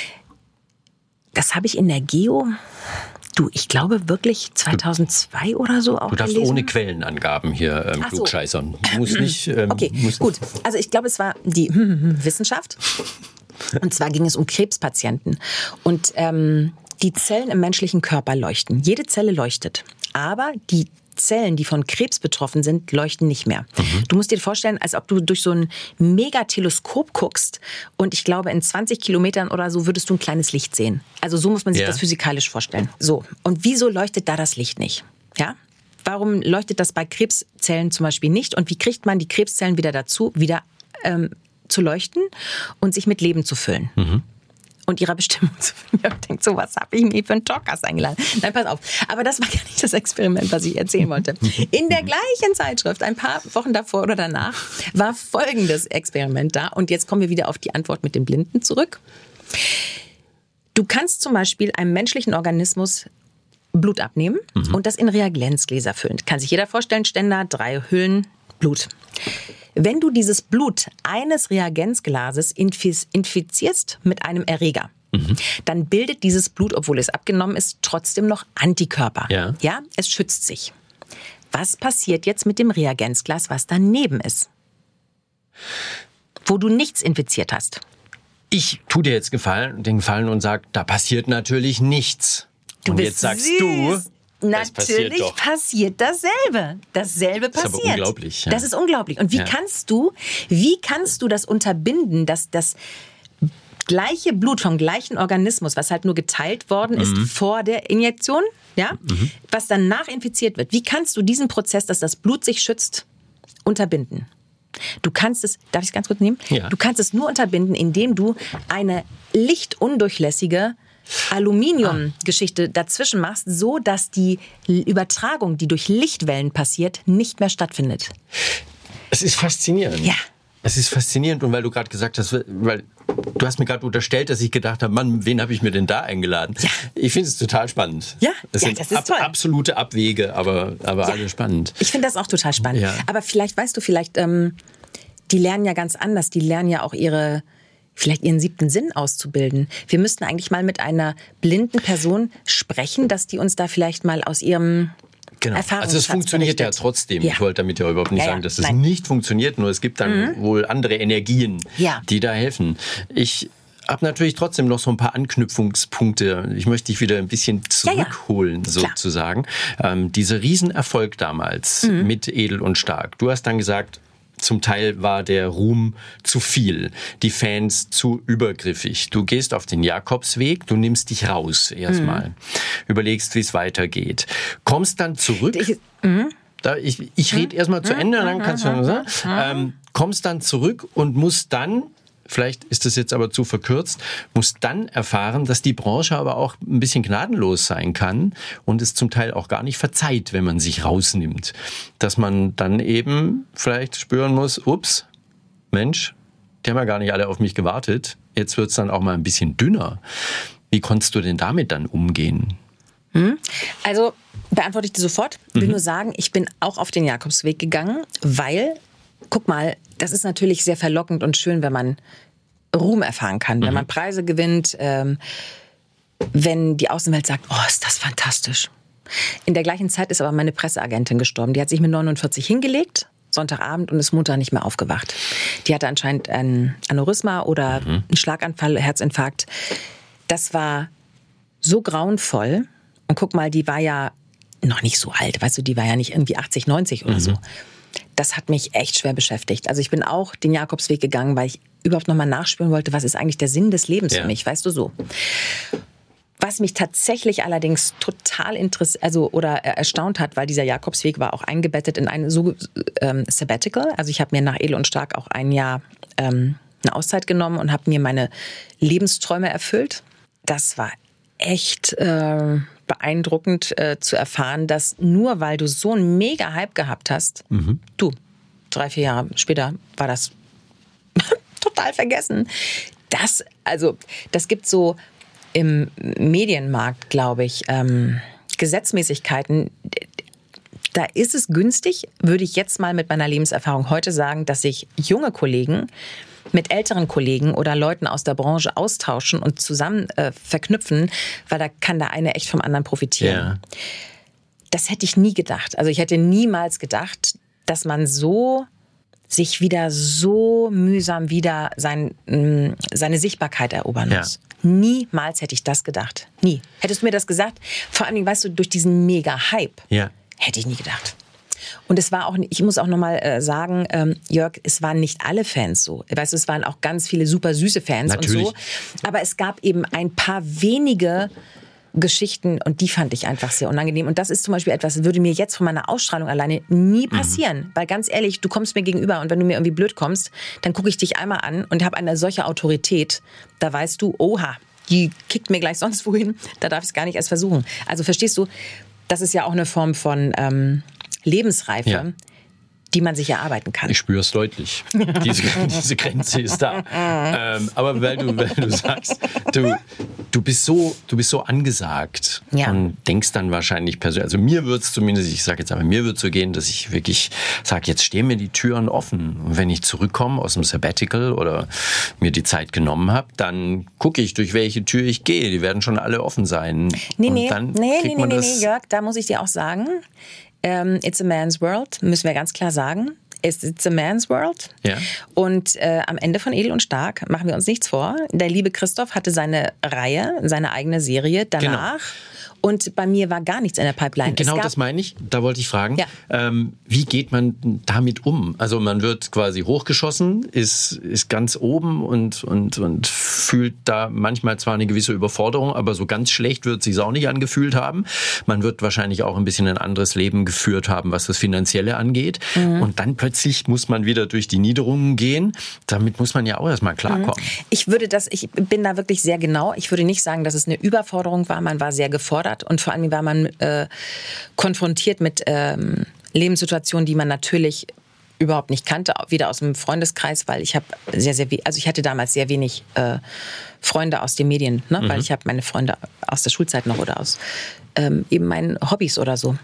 Das habe ich in der Geo, ich glaube wirklich 2002 oder so auch gelesen. Du darfst ohne Quellenangaben hier klugscheißern. Du musst nicht... okay, gut. Also ich glaube, es war die Wissenschaft. Und zwar ging es um Krebspatienten. Und die Zellen im menschlichen Körper leuchten. Jede Zelle leuchtet. Aber die Zellen, die von Krebs betroffen sind, leuchten nicht mehr. Du musst dir vorstellen, als ob du durch so ein Megateleskop guckst und ich glaube, in 20 Kilometern oder so würdest du ein kleines Licht sehen. Also so muss man sich das physikalisch vorstellen. So. Und wieso leuchtet da das Licht nicht? Ja? Warum leuchtet das bei Krebszellen zum Beispiel nicht? Und wie kriegt man die Krebszellen wieder dazu, wieder zu leuchten und sich mit Leben zu füllen? und ihrer Bestimmung zu finden. Ich denke, so was habe ich mir für einen Talkgast eingeladen. Nein, pass auf. Aber das war gar nicht das Experiment, was ich erzählen wollte. In der gleichen Zeitschrift, ein paar Wochen davor oder danach, war folgendes Experiment da. Und jetzt kommen wir wieder auf die Antwort mit den Blinden zurück. Du kannst zum Beispiel einem menschlichen Organismus Blut abnehmen und das in Reagenzgläser füllen. Kann sich jeder vorstellen, Ständer, 3 Hüllen, Blut. Wenn du dieses Blut eines Reagenzglases infizierst mit einem Erreger, dann bildet dieses Blut, obwohl es abgenommen ist, trotzdem noch Antikörper. Ja, es schützt sich. Was passiert jetzt mit dem Reagenzglas, was daneben ist? Wo du nichts infiziert hast. Ich tue dir jetzt den Gefallen und sage, da passiert natürlich nichts. Und jetzt sagst du, natürlich passiert dasselbe. Dasselbe passiert. Das ist aber unglaublich. Ja. Das ist unglaublich. Und wie kannst du das unterbinden, dass das gleiche Blut vom gleichen Organismus, was halt nur geteilt worden ist vor der Injektion, was danach infiziert wird, wie kannst du diesen Prozess, dass das Blut sich schützt, unterbinden? Du kannst es, darf ich es ganz kurz nehmen? Ja. Du kannst es nur unterbinden, indem du eine lichtundurchlässige Aluminiumgeschichte dazwischen machst, so dass die Übertragung, die durch Lichtwellen passiert, nicht mehr stattfindet. Es ist faszinierend. Ja. Es ist faszinierend und weil du gerade gesagt hast, weil du hast mir gerade unterstellt, dass ich gedacht habe, Mann, wen habe ich mir denn da eingeladen? Ja. Ich finde es total spannend. Ja, das sind das ist toll. Absolute Abwege, aber alle spannend. Ich finde das auch total spannend. Ja. Aber vielleicht, weißt du, die lernen ja ganz anders. Die lernen ja auch vielleicht ihren 7. Sinn auszubilden. Wir müssten eigentlich mal mit einer blinden Person sprechen, dass die uns da vielleicht mal aus ihrem Erfahrungsschatz Also es funktioniert ja trotzdem. Ja. Ich wollte damit ja überhaupt nicht sagen, dass es nicht funktioniert, nur es gibt dann wohl andere Energien, die da helfen. Ich habe natürlich trotzdem noch so ein paar Anknüpfungspunkte. Ich möchte dich wieder ein bisschen zurückholen, sozusagen. Dieser Riesenerfolg damals mit Edel und Stark. Du hast dann gesagt, zum Teil war der Ruhm zu viel, die Fans zu übergriffig. Du gehst auf den Jakobsweg, du nimmst dich raus erstmal, überlegst, wie es weitergeht. Kommst dann zurück, ich rede erstmal zu Ende, dann kannst du sagen, kommst dann zurück und musst dann, vielleicht ist das jetzt aber zu verkürzt, musst dann erfahren, dass die Branche aber auch ein bisschen gnadenlos sein kann und es zum Teil auch gar nicht verzeiht, wenn man sich rausnimmt. Dass man dann eben vielleicht spüren muss, ups, Mensch, die haben ja gar nicht alle auf mich gewartet. Jetzt wird's dann auch mal ein bisschen dünner. Wie konntest du denn damit dann umgehen? Also beantworte ich dir sofort. Ich will nur sagen, ich bin auch auf den Jakobsweg gegangen, weil, guck mal, das ist natürlich sehr verlockend und schön, wenn man Ruhm erfahren kann, wenn man Preise gewinnt, wenn die Außenwelt sagt, oh, ist das fantastisch. In der gleichen Zeit ist aber meine Presseagentin gestorben. Die hat sich mit 49 hingelegt, Sonntagabend, und ist Montag nicht mehr aufgewacht. Die hatte anscheinend ein Aneurysma oder einen Schlaganfall, Herzinfarkt. Das war so grauenvoll. Und guck mal, die war ja noch nicht so alt, weißt du, die war ja nicht irgendwie 80, 90 oder so. Das hat mich echt schwer beschäftigt. Also ich bin auch den Jakobsweg gegangen, weil ich überhaupt nochmal nachspüren wollte, was ist eigentlich der Sinn des Lebens für mich, weißt du so. Was mich tatsächlich allerdings total erstaunt hat, weil dieser Jakobsweg war auch eingebettet in ein Sabbatical. Also ich habe mir nach Edel und Stark auch ein Jahr eine Auszeit genommen und habe mir meine Lebensträume erfüllt. Das war echt beeindruckend zu erfahren, dass nur weil du so einen Mega-Hype gehabt hast, 3-4 Jahre später war das total vergessen. Das gibt so im Medienmarkt, glaube ich, Gesetzmäßigkeiten. Da ist es günstig, würde ich jetzt mal mit meiner Lebenserfahrung heute sagen, dass sich junge Kollegen mit älteren Kollegen oder Leuten aus der Branche austauschen und zusammen verknüpfen, weil da kann der eine echt vom anderen profitieren. Ja. Das hätte ich nie gedacht. Also ich hätte niemals gedacht, dass man sich wieder so mühsam wieder seine Sichtbarkeit erobern muss. Ja. Niemals hätte ich das gedacht. Nie. Hättest du mir das gesagt? Vor allem, weißt du, durch diesen Mega-Hype. Ja. Hätte ich nie gedacht. Und es war auch, ich muss auch nochmal sagen, Jörg, es waren nicht alle Fans so. Weißt du, es waren auch ganz viele super süße Fans Natürlich. Und so. Aber es gab eben ein paar wenige Geschichten und die fand ich einfach sehr unangenehm. Und das ist zum Beispiel etwas, das würde mir jetzt von meiner Ausstrahlung alleine nie passieren. Weil ganz ehrlich, du kommst mir gegenüber und wenn du mir irgendwie blöd kommst, dann gucke ich dich einmal an und habe eine solche Autorität, da weißt du, oha, die kickt mir gleich sonst wohin, da darf ich es gar nicht erst versuchen. Also verstehst du, das ist ja auch eine Form von Lebensreife, die man sich erarbeiten kann. Ich spüre es deutlich. Diese Grenze ist da. Aber weil du sagst, du bist so angesagt und denkst dann wahrscheinlich persönlich, also mir wird es zumindest, ich sage jetzt aber, mir wird es so gehen, dass ich wirklich sage, jetzt stehen mir die Türen offen. Und wenn ich zurückkomme aus dem Sabbatical oder mir die Zeit genommen habe, dann gucke ich, durch welche Tür ich gehe. Die werden schon alle offen sein. Nee, Jörg, da muss ich dir auch sagen, it's a man's world, müssen wir ganz klar sagen. It's a man's world. Ja. Und am Ende von Edel und Stark machen wir uns nichts vor. Der liebe Christoph hatte seine Reihe, seine eigene Serie danach. Genau. Und bei mir war gar nichts in der Pipeline. Genau, das meine ich. Da wollte ich fragen, wie geht man damit um? Also man wird quasi hochgeschossen, ist ganz oben und fühlt da manchmal zwar eine gewisse Überforderung, aber so ganz schlecht wird es sich auch nicht angefühlt haben. Man wird wahrscheinlich auch ein bisschen ein anderes Leben geführt haben, was das Finanzielle angeht. Und dann plötzlich muss man wieder durch die Niederungen gehen. Damit muss man ja auch erstmal klarkommen. Ich bin da wirklich sehr genau. Ich würde nicht sagen, dass es eine Überforderung war. Man war sehr gefordert. Und vor allem war man konfrontiert mit Lebenssituationen, die man natürlich überhaupt nicht kannte, weder aus dem Freundeskreis, weil ich habe ich hatte damals sehr wenig Freunde aus den Medien, ne? Weil ich habe meine Freunde aus der Schulzeit noch oder aus eben meinen Hobbys oder so.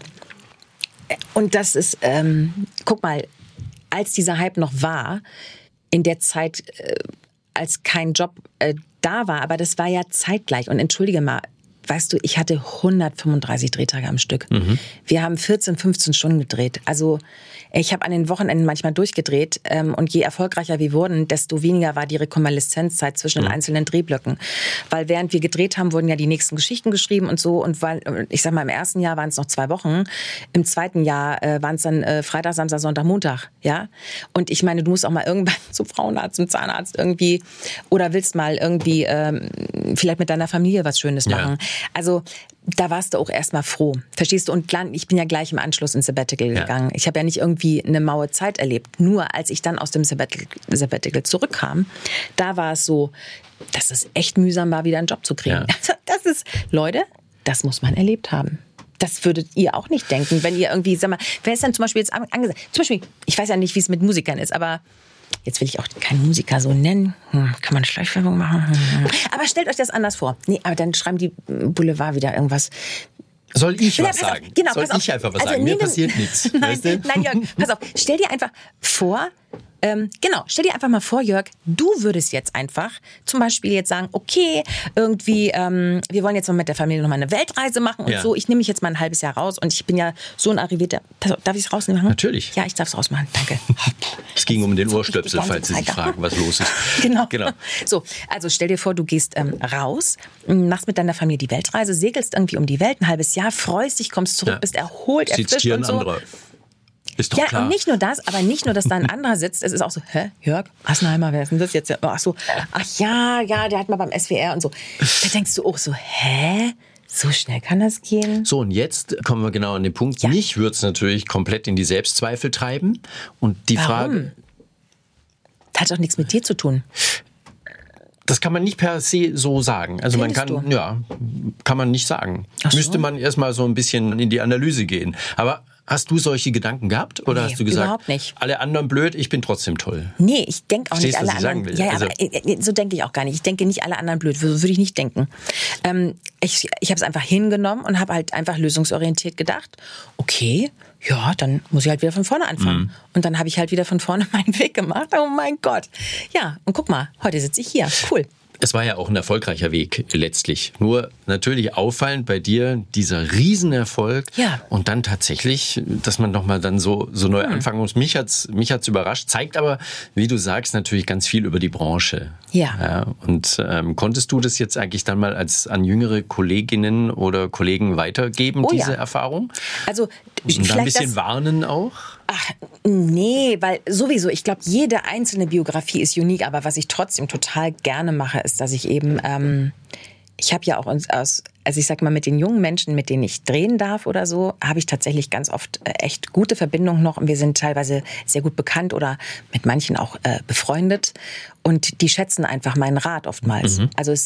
Und das ist, guck mal, als dieser Hype noch war, in der Zeit, als kein Job da war, aber das war ja zeitgleich. Und entschuldige mal, weißt du, ich hatte 135 Drehtage am Stück. Wir haben 14, 15 Stunden gedreht. Also ich habe an den Wochenenden manchmal durchgedreht und je erfolgreicher wir wurden, desto weniger war die Rekonvaleszenzzeit zwischen den einzelnen Drehblöcken. Weil während wir gedreht haben, wurden ja die nächsten Geschichten geschrieben und so. Und weil, ich sag mal, im ersten Jahr waren es noch 2 Wochen. Im zweiten Jahr waren es dann Freitag, Samstag, Sonntag, Montag. Ja? Und ich meine, du musst auch mal irgendwann zum Frauenarzt, zum Zahnarzt irgendwie oder willst mal irgendwie vielleicht mit deiner Familie was Schönes machen. Also da warst du auch erstmal froh. Verstehst du? Und ich bin ja gleich im Anschluss ins Sabbatical gegangen. Ich habe ja nicht irgendwie eine maue Zeit erlebt. Nur als ich dann aus dem Sabbatical zurückkam, da war es so, dass es echt mühsam war, wieder einen Job zu kriegen. Also das ist, Leute, das muss man erlebt haben. Das würdet ihr auch nicht denken, wenn ihr irgendwie, sag mal, wer ist denn zum Beispiel jetzt angesagt? Zum Beispiel, ich weiß ja nicht, wie es mit Musikern ist, aber jetzt will ich auch keinen Musiker so nennen. Kann man Schleichwerbung machen? Aber stellt euch das anders vor. Nee, aber dann schreiben die Boulevard wieder irgendwas. Soll ich was sagen? Genau, Soll ich einfach was sagen? Mir passiert nichts. Nein, Jörg, pass auf. Stell dir einfach vor, stell dir einfach mal vor, Jörg, du würdest jetzt einfach zum Beispiel jetzt sagen, okay, irgendwie, wir wollen jetzt mal mit der Familie noch mal eine Weltreise machen und so. Ich nehme mich jetzt mal ein halbes Jahr raus und ich bin ja so ein arrivierter. Darf ich es rausnehmen? Natürlich. Ja, ich darf es rausmachen. Danke. Es ging um den Ohrstöpsel, falls Sie sich fragen, was los ist. Genau. So, also stell dir vor, du gehst raus, machst mit deiner Familie die Weltreise, segelst irgendwie um die Welt ein halbes Jahr, freust dich, kommst zurück, bist erholt, erfrischt und so. Anderer. Ist doch klar. Und nicht nur das, aber nicht nur, dass da ein anderer sitzt, es ist auch so, Jörg Assenheimer, wer ist denn das jetzt? Ach ja, der hat mal beim SWR und so. Da denkst du auch so, so schnell kann das gehen? So, und jetzt kommen wir genau an den Punkt. Mich würde es natürlich komplett in die Selbstzweifel treiben. Und die Frage... Das hat doch nichts mit dir zu tun. Das kann man nicht per se so sagen. Also kann man nicht sagen. So. Müsste man erstmal so ein bisschen in die Analyse gehen. Aber hast du solche Gedanken gehabt? Oder hast du gesagt, überhaupt nicht. Alle anderen blöd, ich bin trotzdem toll? Nee, ich denke auch Verstehst, nicht alle anderen. Ja, also, aber so denke ich auch gar nicht. Ich denke nicht alle anderen blöd. So würde ich nicht denken. Ich habe es einfach hingenommen und habe halt einfach lösungsorientiert gedacht, okay, ja, dann muss ich halt wieder von vorne anfangen. Und dann habe ich halt wieder von vorne meinen Weg gemacht. Oh mein Gott. Ja, und guck mal, heute sitze ich hier. Cool. Es war ja auch ein erfolgreicher Weg letztlich. Nur natürlich auffallend bei dir dieser Riesenerfolg. Ja. Und dann tatsächlich, dass man nochmal dann so neu anfangen muss. Mich hat's überrascht. Zeigt aber, wie du sagst, natürlich ganz viel über die Branche. Ja. Und konntest du das jetzt eigentlich dann mal an jüngere Kolleginnen oder Kollegen weitergeben, diese Erfahrung? Also und da ein bisschen warnen auch? Ach, nee, weil sowieso, ich glaube, jede einzelne Biografie ist unique, aber was ich trotzdem total gerne mache, ist, dass ich eben, ich habe ja auch also ich sag mal, mit den jungen Menschen, mit denen ich drehen darf oder so, habe ich tatsächlich ganz oft echt gute Verbindungen noch und wir sind teilweise sehr gut bekannt oder mit manchen auch befreundet und die schätzen einfach meinen Rat oftmals. Also es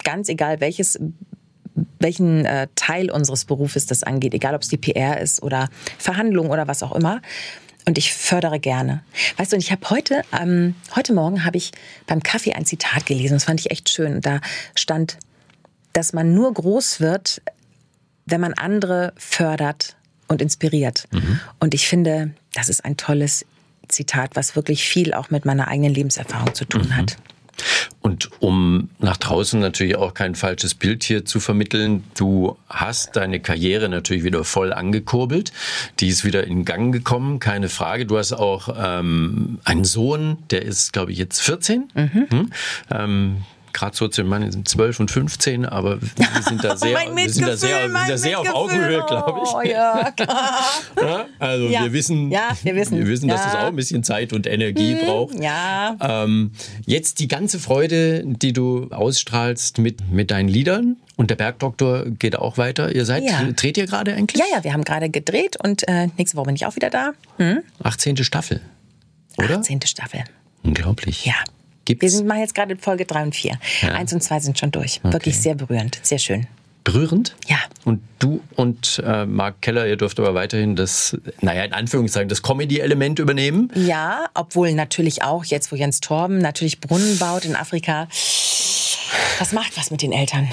ganz egal welchen Teil unseres Berufes das angeht, egal ob es die PR ist oder Verhandlungen oder was auch immer. Und ich fördere gerne. Weißt du, und ich habe heute Morgen habe ich beim Kaffee ein Zitat gelesen, das fand ich echt schön. Da stand, dass man nur groß wird, wenn man andere fördert und inspiriert. Und ich finde, das ist ein tolles Zitat, was wirklich viel auch mit meiner eigenen Lebenserfahrung zu tun hat. Und um nach draußen natürlich auch kein falsches Bild hier zu vermitteln, du hast deine Karriere natürlich wieder voll angekurbelt. Die ist wieder in Gang gekommen, keine Frage. Du hast auch einen Sohn, der ist, glaube ich, jetzt 14. Gerade so zu den Mann sind 12 und 15, aber wir sind da sehr auf Augenhöhe, glaube ich. Oh ja, klar. Ja, also wir wissen, dass es auch ein bisschen Zeit und Energie braucht. Ja. Jetzt die ganze Freude, die du ausstrahlst mit deinen Liedern. Und der Bergdoktor geht auch weiter. Dreht ihr gerade eigentlich? Ja, wir haben gerade gedreht und nächste Woche bin ich auch wieder da. 18. Staffel, oder? 18. Staffel. Unglaublich. Ja. Gibt's? Wir machen jetzt gerade Folge 3 und 4. Ja. 1 und 2 sind schon durch. Okay. Wirklich sehr berührend, sehr schön. Berührend? Ja. Und du und Mark Keller, ihr dürft aber weiterhin das, in Anführungszeichen, das Comedy-Element übernehmen? Ja, obwohl natürlich auch, jetzt wo Jens Torben natürlich Brunnen baut in Afrika, das macht was mit den Eltern.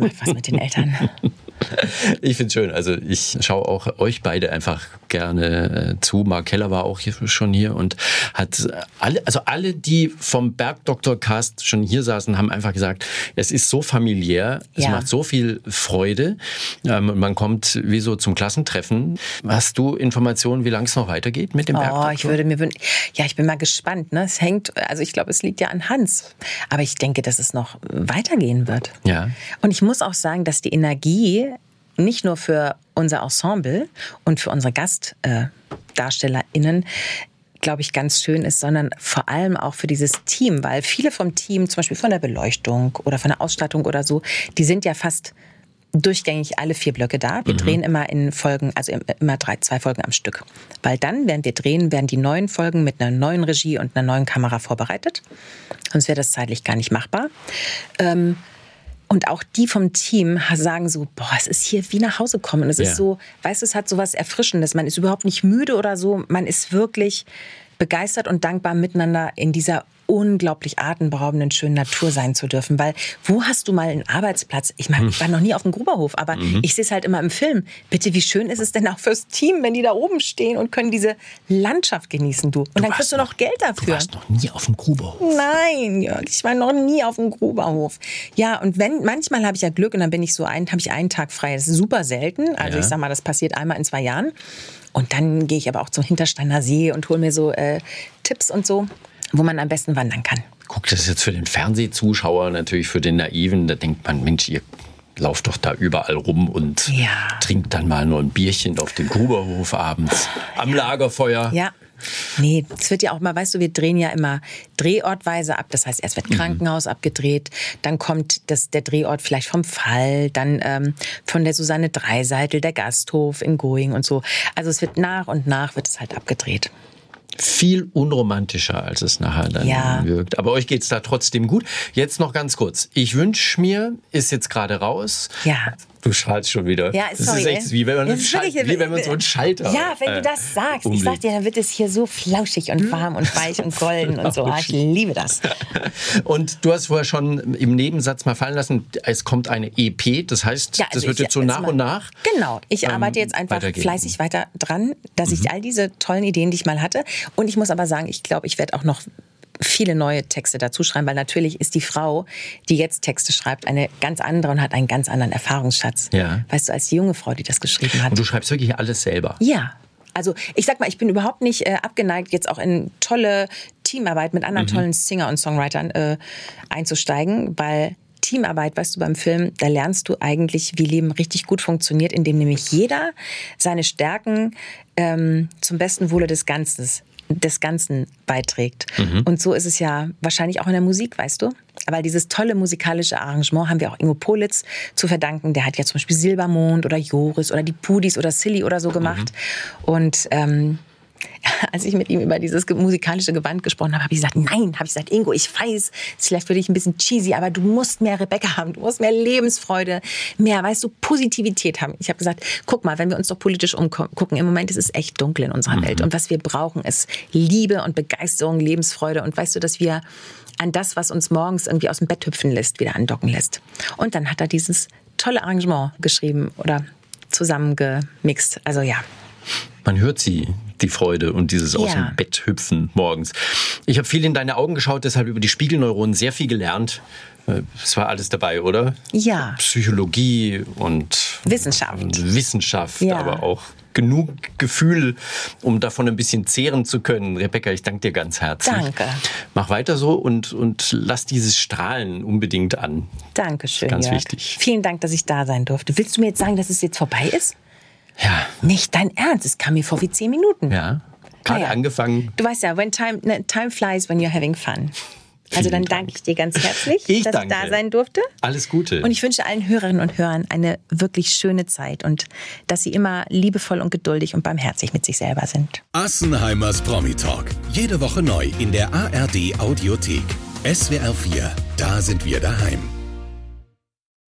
Ich finde es schön. Also ich schaue auch euch beide einfach gerne zu. Mark Keller war auch schon hier und hat alle, die vom Bergdoktor-Cast schon hier saßen, haben einfach gesagt, es ist so familiär, es macht so viel Freude. Man kommt wie so zum Klassentreffen. Hast du Informationen, wie lange es noch weitergeht mit dem Bergdoktor? Ich bin mal gespannt. Ne? Es hängt, also ich glaube, es liegt ja an Hans. Aber ich denke, dass es noch weitergehen wird. Ja. Und ich muss auch sagen, dass die Energie nicht nur für unser Ensemble und für unsere GastdarstellerInnen, glaube ich, ganz schön ist, sondern vor allem auch für dieses Team, weil viele vom Team, zum Beispiel von der Beleuchtung oder von der Ausstattung oder so, die sind ja fast durchgängig alle 4 Blöcke da. Wir drehen immer in Folgen, also immer 2 Folgen am Stück. Weil dann, während wir drehen, werden die neuen Folgen mit einer neuen Regie und einer neuen Kamera vorbereitet. Sonst wäre das zeitlich gar nicht machbar. Und auch die vom Team sagen so, es ist hier wie nach Hause kommen. Und es ist so, weißt du, es hat so was Erfrischendes. Man ist überhaupt nicht müde oder so. Man ist wirklich begeistert und dankbar, miteinander in dieser unglaublich atemberaubenden, schönen Natur sein zu dürfen. Weil wo hast du mal einen Arbeitsplatz? Ich meine, ich war noch nie auf dem Gruberhof, aber ich sehe es halt immer im Film. Bitte, wie schön ist es denn auch fürs Team, wenn die da oben stehen und können diese Landschaft genießen, du. Und dann kriegst du noch Geld dafür. Du warst noch nie auf dem Gruberhof. Nein, Jörg, ich war noch nie auf dem Gruberhof. Ja, und manchmal habe ich ja Glück und dann bin ich habe ich einen Tag frei. Das ist super selten. Also ich sag mal, das passiert einmal in 2 Jahren. Und dann gehe ich aber auch zum Hintersteiner See und hole mir so Tipps und so, wo man am besten wandern kann. Guck, das ist jetzt für den Fernsehzuschauer, natürlich für den Naiven, da denkt man, Mensch, ihr lauft doch da überall rum und trinkt dann mal nur ein Bierchen auf dem Gruberhof abends am Lagerfeuer. Ja. Nee, es wird ja auch mal, weißt du, wir drehen ja immer drehortweise ab. Das heißt, erst wird Krankenhaus abgedreht, dann kommt der Drehort vielleicht vom Fall, dann von der Susanne Dreiseitel, der Gasthof in Going und so. Also es wird nach und nach wird es halt abgedreht. Viel unromantischer, als es nachher dann wirkt. Aber euch geht's da trotzdem gut. Jetzt noch ganz kurz. Ich wünsche mir, ist jetzt gerade raus. Ja. Du schaltst schon wieder. Ja, das ist echt wie wenn man so einen Schalter. Ja, wenn du das sagst. Ich sag dir, dann wird es hier so flauschig und warm und weich und golden und so. Ich liebe das. Und du hast vorher schon im Nebensatz mal fallen lassen, es kommt eine EP. Das heißt, das wird jetzt so nach und nach. Genau. Ich arbeite jetzt einfach fleißig weiter dran, dass ich all diese tollen Ideen, die ich mal hatte. Und ich muss aber sagen, ich glaube, ich werde auch noch viele neue Texte dazu schreiben, weil natürlich ist die Frau, die jetzt Texte schreibt, eine ganz andere und hat einen ganz anderen Erfahrungsschatz. Ja. Weißt du, als die junge Frau, die das geschrieben hat. Und du schreibst wirklich alles selber? Ja. Also ich sag mal, ich bin überhaupt nicht abgeneigt, jetzt auch in tolle Teamarbeit mit anderen tollen Singer und Songwritern einzusteigen, weil Teamarbeit, weißt du, beim Film, da lernst du eigentlich, wie Leben richtig gut funktioniert, indem nämlich jeder seine Stärken zum besten Wohle des Ganzen beiträgt. Und so ist es ja wahrscheinlich auch in der Musik, weißt du? Aber dieses tolle musikalische Arrangement haben wir auch Ingo Politz zu verdanken. Der hat ja zum Beispiel Silbermond oder Joris oder die Pudis oder Silly oder so gemacht. Und als ich mit ihm über dieses musikalische Gewand gesprochen habe, habe ich gesagt, Ingo, ich weiß, es ist vielleicht für dich ein bisschen cheesy, aber du musst mehr Rebecca haben, du musst mehr Lebensfreude, mehr, Positivität haben. Ich habe gesagt, guck mal, wenn wir uns doch politisch umgucken, im Moment ist es echt dunkel in unserer Welt und was wir brauchen, ist Liebe und Begeisterung, Lebensfreude und weißt du, dass wir an das, was uns morgens irgendwie aus dem Bett hüpfen lässt, wieder andocken lässt. Und dann hat er dieses tolle Arrangement geschrieben oder zusammengemixt. Also ja. Man hört sie, die Freude und dieses aus dem Bett hüpfen morgens. Ich habe viel in deine Augen geschaut, deshalb über die Spiegelneuronen sehr viel gelernt. Es war alles dabei, oder? Ja. Psychologie und Wissenschaft, ja. Aber auch genug Gefühl, um davon ein bisschen zehren zu können. Rebecca, ich danke dir ganz herzlich. Danke. Mach weiter so und lass dieses Strahlen unbedingt an. Dankeschön, ganz Jörg. Wichtig. Vielen Dank, dass ich da sein durfte. Willst du mir jetzt sagen, dass es jetzt vorbei ist? Ja. Nicht dein Ernst, es kam mir vor wie 10 Minuten. Ja, gerade angefangen. Du weißt ja, time flies when you're having fun. Also dann danke ich dir ganz herzlich, dass ich da sein durfte. Alles Gute. Und ich wünsche allen Hörerinnen und Hörern eine wirklich schöne Zeit und dass sie immer liebevoll und geduldig und barmherzig mit sich selber sind. Assenheimers Promi-Talk. Jede Woche neu in der ARD Audiothek. SWR 4, da sind wir daheim.